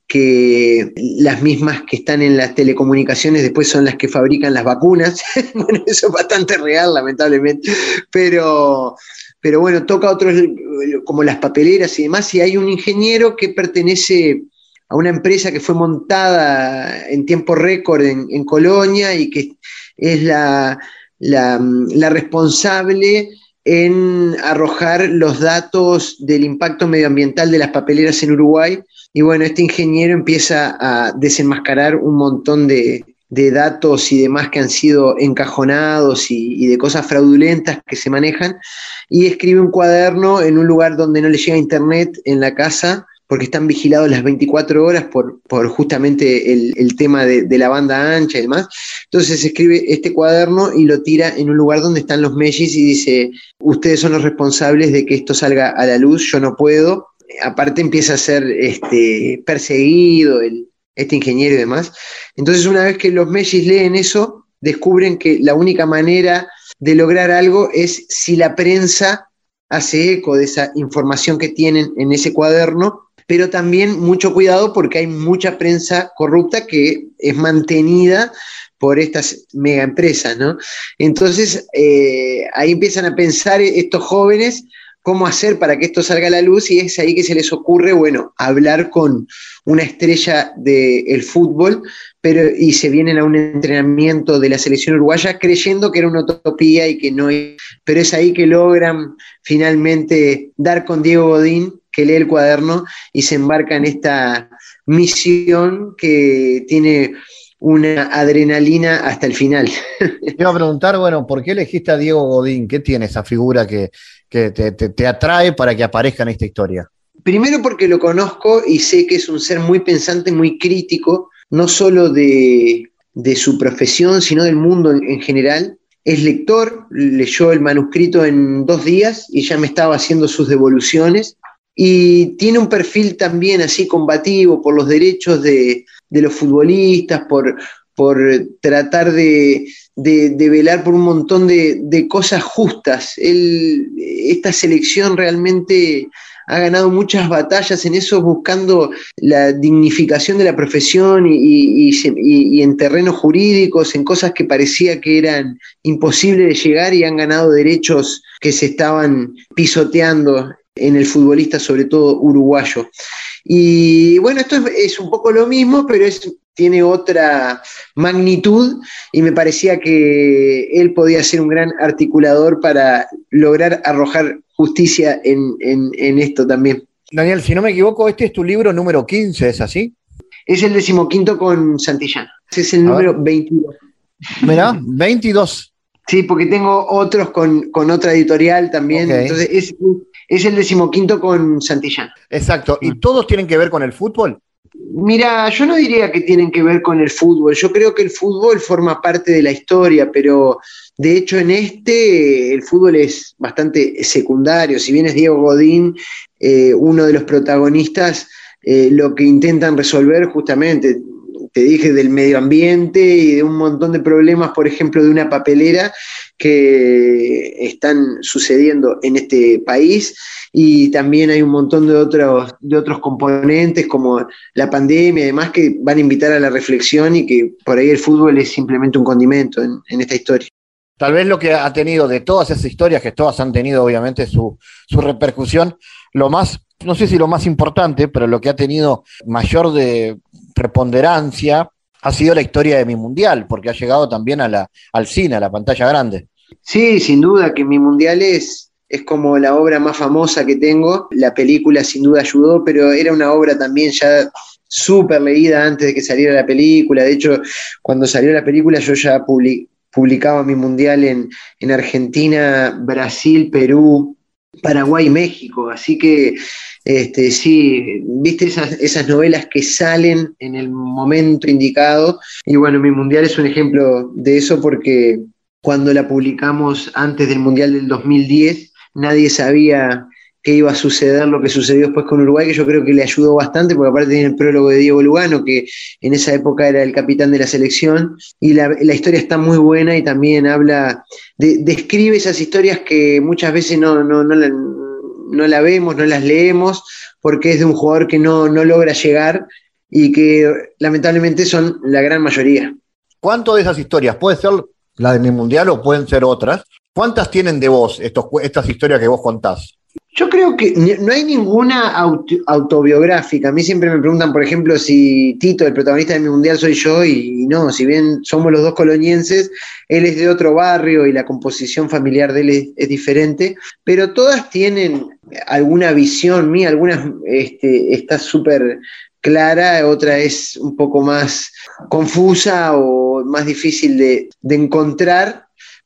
que las mismas que están en las telecomunicaciones después son las que fabrican las vacunas. Bueno, eso es bastante real, lamentablemente, pero, pero bueno, toca otros, como las papeleras y demás, y hay un ingeniero que pertenece a una empresa que fue montada en tiempo récord en, en Colonia, y que es la, la, la responsable en arrojar los datos del impacto medioambiental de las papeleras en Uruguay. Y bueno, este ingeniero empieza a desenmascarar un montón de, de datos y demás que han sido encajonados y, y de cosas fraudulentas que se manejan, y escribe un cuaderno en un lugar donde no le llega internet en la casa, porque están vigilados las veinticuatro horas por, por justamente el, el tema de, de la banda ancha y demás. Entonces escribe este cuaderno y lo tira en un lugar donde están los mellis y dice: ustedes son los responsables de que esto salga a la luz, yo no puedo. Aparte empieza a ser este, perseguido el, este ingeniero y demás. Entonces, una vez que los mellis leen eso, descubren que la única manera de lograr algo es si la prensa hace eco de esa información que tienen en ese cuaderno, pero también mucho cuidado porque hay mucha prensa corrupta que es mantenida por estas mega empresas, ¿no? Entonces, eh, ahí empiezan a pensar estos jóvenes cómo hacer para que esto salga a la luz, y es ahí que se les ocurre, bueno, hablar con una estrella del fútbol, pero y se vienen a un entrenamiento de la selección uruguaya creyendo que era una utopía y que no, pero es ahí que logran finalmente dar con Diego Godín, que lee el cuaderno y se embarca en esta misión que tiene una adrenalina hasta el final. Te iba a preguntar, bueno, ¿por qué elegiste a Diego Godín? ¿Qué tiene esa figura que, que te, te, te atrae para que aparezca en esta historia? Primero porque lo conozco y sé que es un ser muy pensante, muy crítico, no solo de, de su profesión, sino del mundo en, en general. Es lector, leyó el manuscrito en dos días y ya me estaba haciendo sus devoluciones. Y tiene un perfil también así combativo por los derechos de, de los futbolistas, por, por tratar de, de, de velar por un montón de, de cosas justas. Él, esta selección realmente ha ganado muchas batallas en eso, buscando la dignificación de la profesión y, y, y, y en terrenos jurídicos, en cosas que parecía que eran imposibles de llegar, y han ganado derechos que se estaban pisoteando en el futbolista, sobre todo uruguayo. Y bueno, esto es, es un poco lo mismo, pero es, tiene otra magnitud, y me parecía que él podía ser un gran articulador para lograr arrojar justicia en, en, en esto también. Daniel, si no me equivoco, este es tu libro número quince, ¿es así? Es el decimoquinto con Santillana. Ese es el A número ver. veintidós. Mirá, veintidós. Sí, porque tengo otros con, con otra editorial también. Okay. Entonces es, es el decimoquinto con Santillana. Exacto. ¿Y todos tienen que ver con el fútbol? Mira, yo no diría que tienen que ver con el fútbol. Yo creo que el fútbol forma parte de la historia, pero de hecho en este el fútbol es bastante secundario. Si bien es Diego Godín, eh, uno de los protagonistas, eh, lo que intentan resolver justamente te dije, del medio ambiente y de un montón de problemas, por ejemplo, de una papelera que están sucediendo en este país, y también hay un montón de otros, de otros componentes como la pandemia y demás que van a invitar a la reflexión, y que por ahí el fútbol es simplemente un condimento en, en esta historia. Tal vez lo que ha tenido de todas esas historias, que todas han tenido obviamente su, su repercusión, lo más, no sé si lo más importante, pero lo que ha tenido mayor de preponderancia ha sido la historia de Mi Mundial, porque ha llegado también a la, al cine, a la pantalla grande. Sí, sin duda que Mi Mundial es, es como la obra más famosa que tengo. La película sin duda ayudó, pero era una obra también ya súper leída antes de que saliera la película. De hecho, cuando salió la película yo ya publi- publicaba Mi Mundial en, en Argentina, Brasil, Perú, Paraguay y México. Así que este, sí, viste esas, esas novelas que salen en el momento indicado. Y bueno, Mi Mundial es un ejemplo de eso, porque cuando la publicamos antes del Mundial del dos mil diez, nadie sabía qué iba a suceder, lo que sucedió después con Uruguay, que yo creo que le ayudó bastante, porque aparte tiene el prólogo de Diego Lugano, que en esa época era el capitán de la selección, y la, la historia está muy buena, y también habla, de, describe esas historias que muchas veces no, no, no, la, no la vemos, no las leemos, porque es de un jugador que no, no logra llegar, y que lamentablemente son la gran mayoría. ¿Cuánto de esas historias puede ser la de Mi Mundial o pueden ser otras? ¿Cuántas tienen de vos estos, estas historias que vos contás? Yo creo que no hay ninguna auto, autobiográfica. A mí siempre me preguntan, por ejemplo, si Tito, el protagonista de Mi Mundial, soy yo, y, y no, si bien somos los dos colonienses, él es de otro barrio y la composición familiar de él es, es diferente, pero todas tienen alguna visión mía, algunas este, está súper clara, otra es un poco más confusa o más difícil de, de encontrar.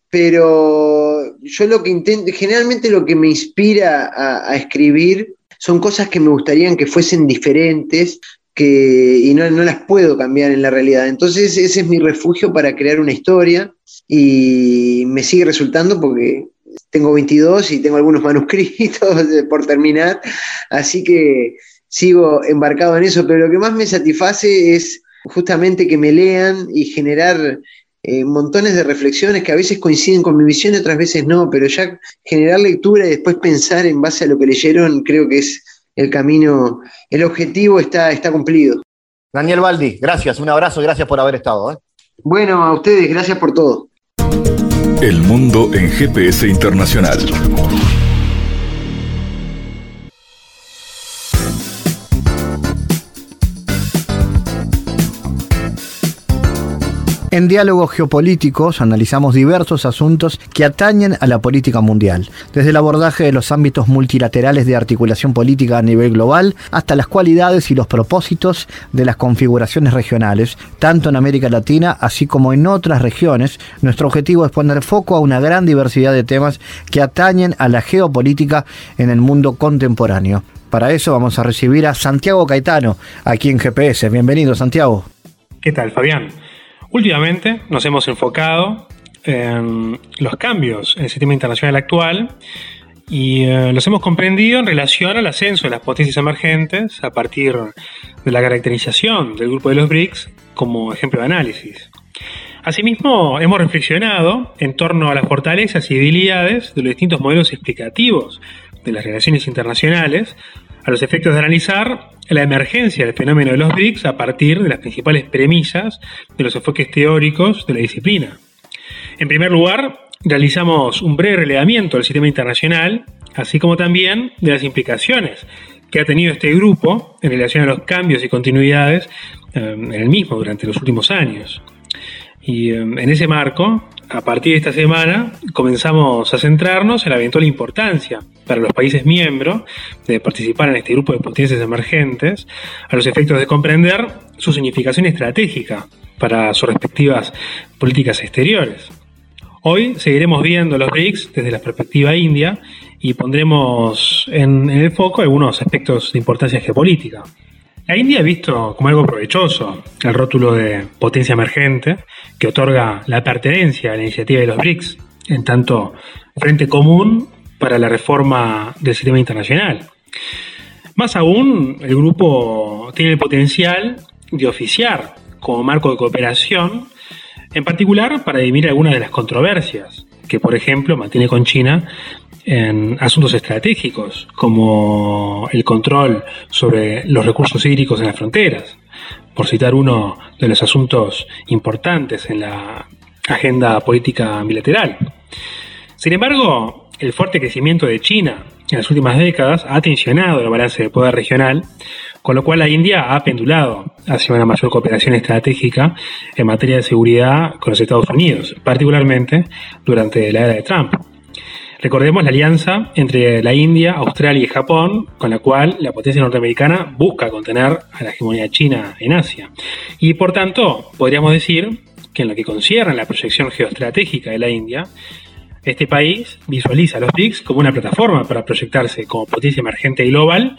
Pero yo lo que intento, generalmente lo que me inspira a, a escribir son cosas que me gustarían que fuesen diferentes, que, y no, no las puedo cambiar en la realidad. Entonces ese es mi refugio para crear una historia, y me sigue resultando porque tengo veintidós y tengo algunos manuscritos por terminar, así que sigo embarcado en eso, pero lo que más me satisface es justamente que me lean y generar Eh, montones de reflexiones que a veces coinciden con mi visión y otras veces no, pero ya generar lectura y después pensar en base a lo que leyeron, creo que es el camino, el objetivo está, está cumplido. Daniel Baldi, gracias, un abrazo, gracias por haber estado. ¿eh? Bueno, a ustedes, gracias por todo. El mundo en G P S Internacional. En Diálogos Geopolíticos analizamos diversos asuntos que atañen a la política mundial, desde el abordaje de los ámbitos multilaterales de articulación política a nivel global hasta las cualidades y los propósitos de las configuraciones regionales, tanto en América Latina así como en otras regiones. Nuestro objetivo es poner foco a una gran diversidad de temas que atañen a la geopolítica en el mundo contemporáneo. Para eso vamos a recibir a Santiago Caetano, aquí en G P S. Bienvenido, Santiago. ¿Qué tal, Fabián? Últimamente nos hemos enfocado en los cambios en el sistema internacional actual y eh, los hemos comprendido en relación al ascenso de las potencias emergentes a partir de la caracterización del grupo de los B R I C S como ejemplo de análisis. Asimismo, hemos reflexionado en torno a las fortalezas y debilidades de los distintos modelos explicativos de las relaciones internacionales a los efectos de analizar la emergencia del fenómeno de los B R I C S a partir de las principales premisas de los enfoques teóricos de la disciplina. En primer lugar, realizamos un breve relevamiento del sistema internacional, así como también de las implicaciones que ha tenido este grupo en relación a los cambios y continuidades eh, en el mismo durante los últimos años. Y eh, en ese marco, a partir de esta semana, comenzamos a centrarnos en la eventual importancia para los países miembros de participar en este grupo de potencias emergentes, a los efectos de comprender su significación estratégica para sus respectivas políticas exteriores. Hoy seguiremos viendo los B R I C S desde la perspectiva india y pondremos en, en el foco algunos aspectos de importancia geopolítica. La India ha visto como algo provechoso el rótulo de potencia emergente que otorga la pertenencia a la iniciativa de los B R I C S, en tanto frente común para la reforma del sistema internacional. Más aún, el grupo tiene el potencial de oficiar como marco de cooperación, en particular para dirimir algunas de las controversias que, por ejemplo, mantiene con China en asuntos estratégicos, como el control sobre los recursos hídricos en las fronteras, por citar uno de los asuntos importantes en la agenda política bilateral. Sin embargo, el fuerte crecimiento de China en las últimas décadas ha tensionado el balance de poder regional, con lo cual la India ha pendulado hacia una mayor cooperación estratégica en materia de seguridad con los Estados Unidos, particularmente durante la era de Trump. Recordemos la alianza entre la India, Australia y Japón, con la cual la potencia norteamericana busca contener a la hegemonía china en Asia. Y por tanto, podríamos decir que en lo que concierne a la proyección geoestratégica de la India, este país visualiza a los B R I C S como una plataforma para proyectarse como potencia emergente global,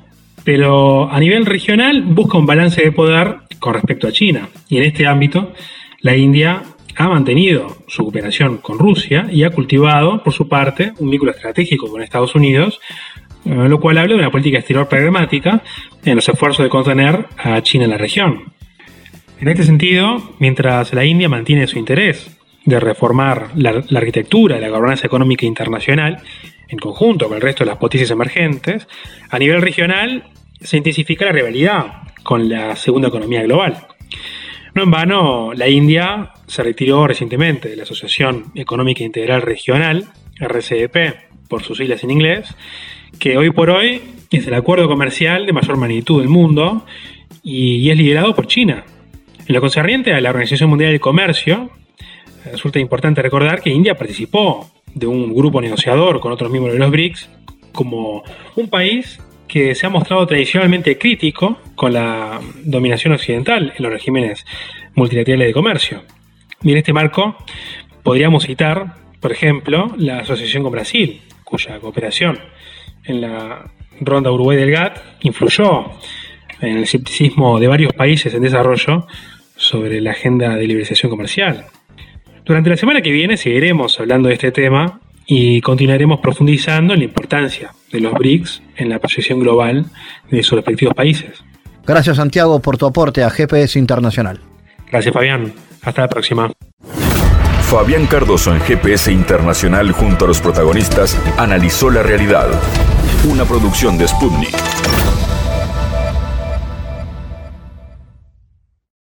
pero a nivel regional busca un balance de poder con respecto a China. Y en este ámbito, la India ha mantenido su cooperación con Rusia y ha cultivado, por su parte, un vínculo estratégico con Estados Unidos, lo cual habla de una política exterior pragmática en los esfuerzos de contener a China en la región. En este sentido, mientras la India mantiene su interés de reformar la, la arquitectura de la gobernanza económica internacional, en conjunto con el resto de las potencias emergentes, a nivel regional se intensifica la rivalidad con la segunda economía global. No en vano, la India se retiró recientemente de la Asociación Económica Integral Regional, R C E P, por sus siglas en inglés, que hoy por hoy es el acuerdo comercial de mayor magnitud del mundo y, y es liderado por China. En lo concerniente a la Organización Mundial del Comercio, resulta importante recordar que India participó de un grupo negociador con otros miembros de los B R I C S como un país que se ha mostrado tradicionalmente crítico con la dominación occidental en los regímenes multilaterales de comercio. Y en este marco podríamos citar, por ejemplo, la asociación con Brasil, cuya cooperación en la ronda Uruguay del G A T T influyó en el escepticismo de varios países en desarrollo sobre la agenda de liberalización comercial. Durante la semana que viene seguiremos hablando de este tema y continuaremos profundizando en la importancia de los B R I C S en la proyección global de sus respectivos países. Gracias, Santiago, por tu aporte a G P S Internacional. Gracias, Fabián. Hasta la próxima. Fabián Cardoso en G P S Internacional junto a los protagonistas analizó la realidad. Una producción de Sputnik.